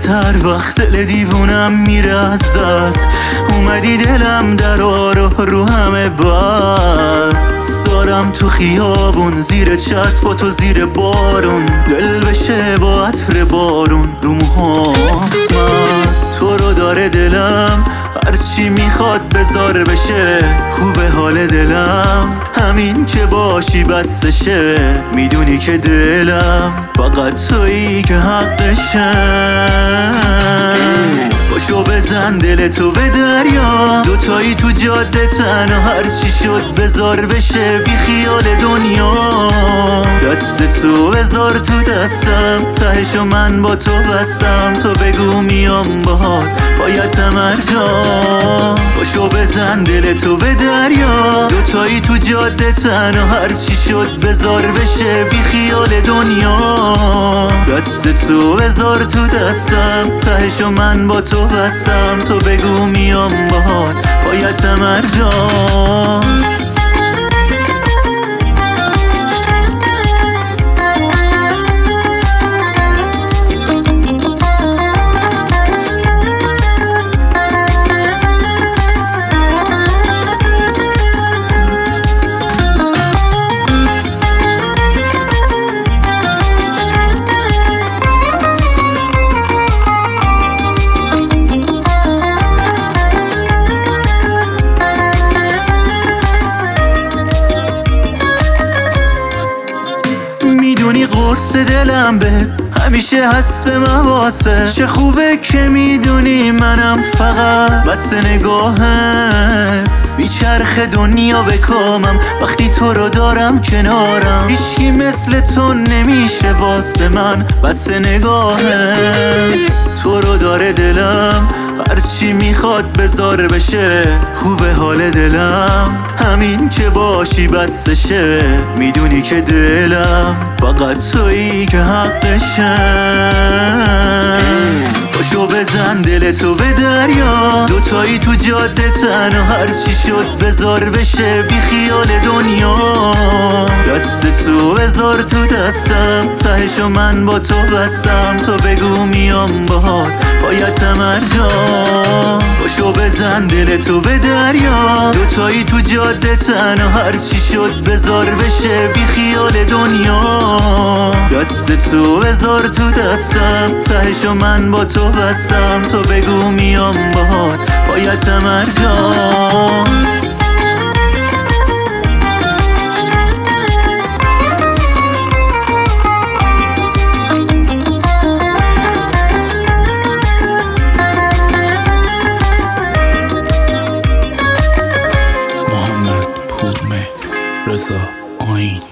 تر وقت دل دیوونم میره از دست. اومدی دلم درار رو همه بست. دارم تو خیابون زیر چت با تو زیر بارون، دل بشه با عطر بارون رو موهات مست. تو رو داره دلم هرچی میخواد بذار بشه. خوبه حال دلم همین که باشی بسشه. میدونی که دلم فقط تویی که حقشه. پاشو بزن دلتو به دریا، دوتایی تو جاده تنها هرچی شد بذار بشه. بی خیال دنیا دستتو بذار تو دستم، تهشو من با تو بستم. تو بگو میام باهات پایتم ارجا. پاشو بزن دلتو به دریا، دوتایی تو جاده تنها هرچی شد بذار بشه. بی خیال دنیا دستتو بذار تو دستم، تهشو من با تو بستم. تو بگو میام باهات پایتم ارجا. میدونی قرص دلم بهت همیشه هست به مواسه. چه خوبه که میدونی منم فقط بس نگاهت. بیچرخ دنیا بکامم وقتی تو رو دارم کنارم. هیچکی مثل تو نمیشه واسه من بس نگاهت. تو رو داره دلم هرچی میخواد بذار بشه. خوبه حال دلم همین که باشی بسشه. میدونی که دلم فقط تویی که حقشه. پاشو بزن دلتو به دریا، دوتایی تو جاده تنها هرچی شد بذار بشه. بی خیال دنیا دستتو بذار تو دستم، تهشو من با تو بستم. تو بگو میام باهات پایتم ارجا. پاشو بزن دلتو به دریا، دوتایی تو جاده تنها هرچی شد بذار بشه. بی خیال دنیا دستتو بذار تو دستم، تهشو من با تو بستم. تو بگو میام باهات پایتم ارجا. محمد پورمهر رضا آیین.